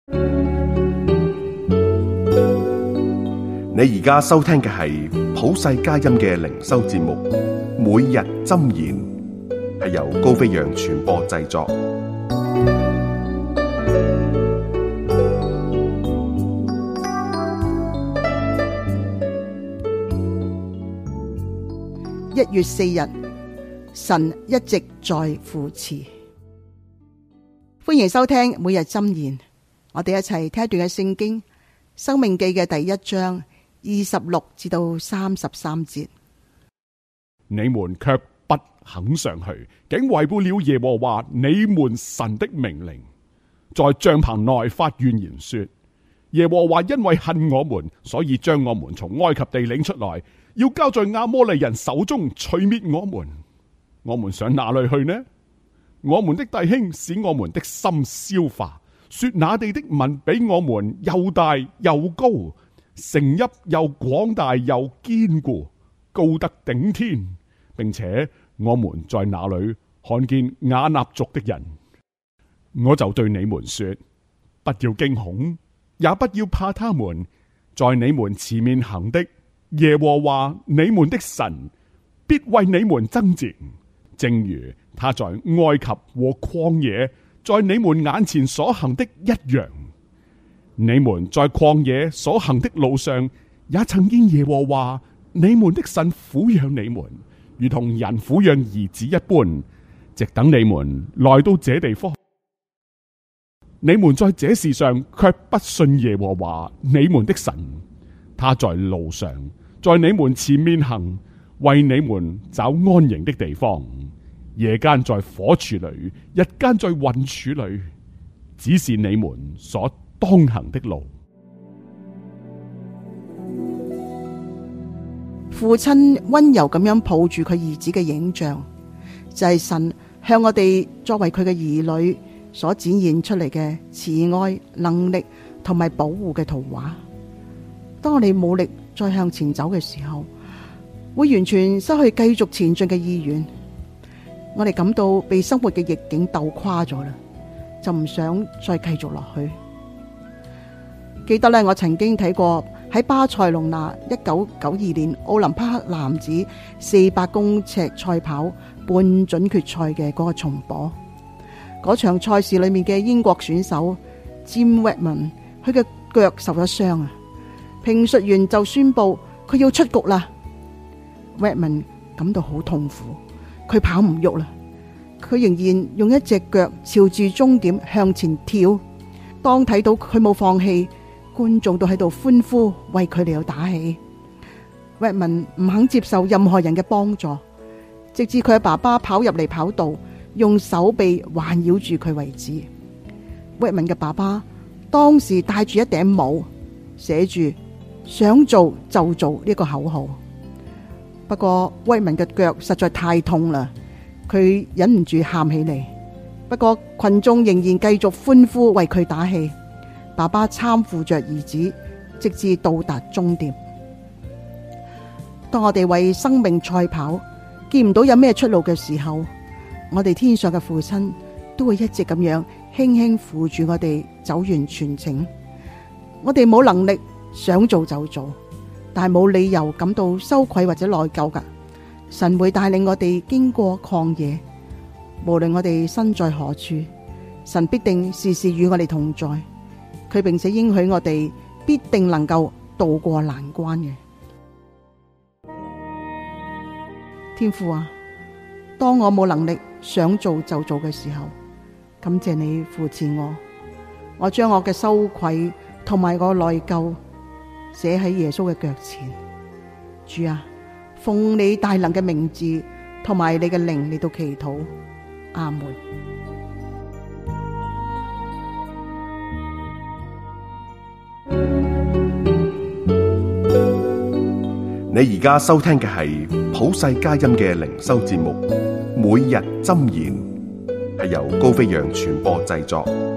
你而家收聽嘅係普世佳音嘅靈修節目，每日箴言，係由高飛揚傳播製作。 1月4日，神一直在扶持。歡迎收聽每日箴言，我哋一齊聽一段嘅聖經《申命記》嘅第1章26至到33節。 你們卻不肯上去，竟違背了耶和華你們神的命令，在帳篷內發怨言說：耶和華因為恨我們，所以將我們從埃及地領出來，要交在亞摩利人手中，除滅我們。我們上哪裏去呢？我們的弟兄使我們的心消化，說那地的民比我們又大又高，城邑又廣大又堅固，高得頂天，並且我們在那裏看見亞衲族的人。我就對你們說：不要驚恐，也不要怕他們，在你們前面行的耶和華你們的神必為你們爭戰，正如他在埃及和曠野在你們眼前所行的一樣。你們在曠野所行的路上，也曾見耶和華你們的神撫養你們，如同人撫養兒子一般，直等你們來到這地方。你們在這事上卻不信耶和華你們的神，他在路上在你們前面行，為你們找安營的地方，夜間在火柱裏，日間在雲柱裏，指示你們所當行的路。 父親溫柔咁樣抱住佢兒子嘅影像，就係神向我哋作為佢嘅兒女所展現出嚟嘅慈愛、能力同埋保護嘅圖畫。當我哋冇力再向前走嘅時候，會完全失去繼續前進嘅意願。我哋感到被生活嘅逆境鬥垮咗啦，就唔想再繼續落去。記得咧，我曾經睇過喺巴塞隆納1992年奧林匹克男子400公尺賽跑半準決賽嘅嗰個重播。嗰場賽事裏面嘅英國選手詹威文，佢嘅腳受咗傷啊！評述員就宣布佢要出局啦。威文感到好痛苦，佢跑唔喐啦，佢仍然用一隻腳朝住終點向前跳。當睇到佢冇放棄，觀眾都喺度歡呼，為佢哋有打氣。威文唔肯接受任何人嘅幫助，直至佢嘅爸爸跑入嚟跑道，用手臂環繞住佢為止。威文嘅爸爸當時戴住一頂帽，寫住想做就做呢個口號。不過威文嘅腳實在太痛啦，佢忍唔住喊起嚟。不過群眾仍然繼續歡呼，為佢打氣。爸爸攙扶着兒子，直至到達終點。當我哋為生命賽跑，見唔到有咩出路嘅時候，我哋天上嘅父親都會一直咁樣輕輕扶住我哋走完全程。我哋冇能力想做就做，但係冇理由感到羞愧或者內疚噶。神會帶領我哋經過曠野，無論我哋身在何處，神必定時時與我哋同在。佢並且應許我哋必定能夠渡過難關嘅。天父啊，當我冇能力想做就做嘅時候，感謝你扶持我。我將我嘅羞愧同埋我內疚寫喺耶穌嘅腳前。主啊，奉你大能嘅名字同埋你嘅靈嚟到祈禱。阿門。 你而家收聽嘅係普世佳音嘅靈修節目，每日箴言，係由高飛揚傳播製作。